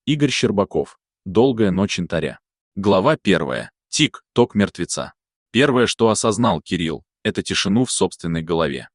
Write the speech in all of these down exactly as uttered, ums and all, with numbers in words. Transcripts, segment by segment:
Игорь Щербаков. Долгая ночь янтаря. Глава первая. Тик-ток мертвеца. Первое, что осознал Кирилл, это тишину в собственной голове.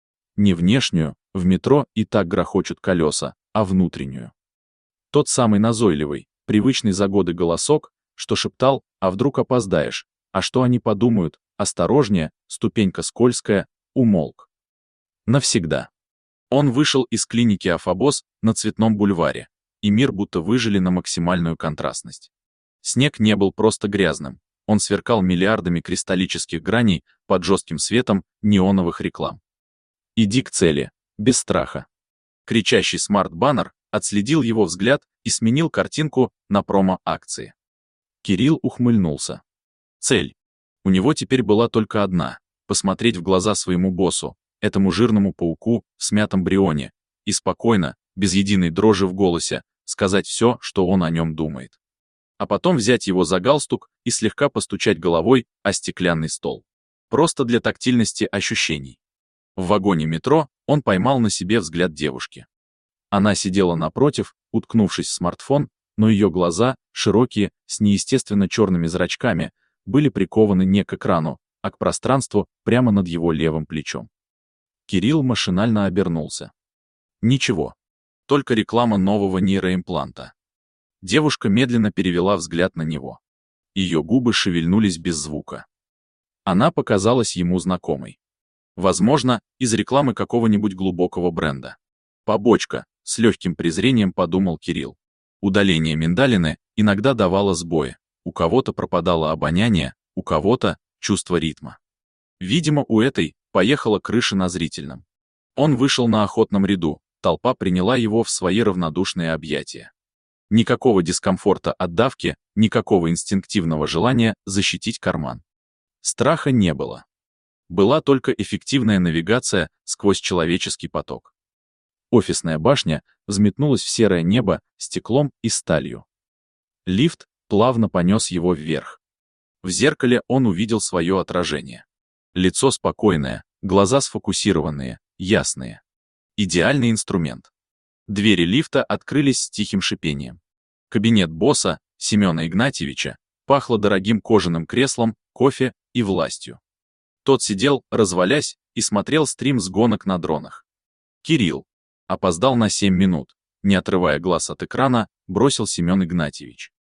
Не внешнюю, в метро и так грохочут колеса, а внутреннюю. Тот самый назойливый, привычный за годы голосок, что шептал: «А вдруг опоздаешь? А что они подумают? Осторожнее, ступенька скользкая», умолк. Навсегда. Он вышел из клиники Афобос на Цветном бульваре, и мир будто выжили на максимальную контрастность. Снег не был просто грязным, он сверкал миллиардами кристаллических граней под жестким светом неоновых реклам. «Иди к цели, без страха». Кричащий смарт-баннер отследил его взгляд и сменил картинку на промо-акции. Кирилл ухмыльнулся. Цель. У него теперь была только одна — посмотреть в глаза своему боссу, этому жирному пауку в смятом брионе, и спокойно, без единой дрожи в голосе, сказать все, что он о нем думает. А потом взять его за галстук и слегка постучать головой о стеклянный стол. Просто для тактильности ощущений. В вагоне метро он поймал на себе взгляд девушки. Она сидела напротив, уткнувшись в смартфон, но ее глаза, широкие, с неестественно черными зрачками, были прикованы не к экрану, а к пространству прямо над его левым плечом. Кирилл машинально обернулся. Ничего. Только реклама нового нейроимпланта. Девушка медленно перевела взгляд на него. Ее губы шевельнулись без звука. Она показалась ему знакомой. Возможно, из рекламы какого-нибудь глубокого бренда. Побочка, с легким презрением подумал Кирилл. Удаление миндалины иногда давало сбои. У кого-то пропадало обоняние, у кого-то чувство ритма. Видимо, у этой поехала крыша на зрительном. Он вышел на охотном ряду, толпа приняла его в свои равнодушные объятия. Никакого дискомфорта от давки, никакого инстинктивного желания защитить карман. Страха не было. Была только эффективная навигация сквозь человеческий поток. Офисная башня взметнулась в серое небо стеклом и сталью. Лифт плавно понес его вверх. В зеркале он увидел свое отражение. Лицо спокойное, глаза сфокусированные, ясные. Идеальный инструмент. Двери лифта открылись с тихим шипением. Кабинет босса, Семена Игнатьевича, пахло дорогим кожаным креслом, кофе и властью. Тот сидел, развалясь, и смотрел стрим с гонок на дронах. Кирилл опоздал на семь минут, не отрывая глаз от экрана, бросил Семен Игнатьевич.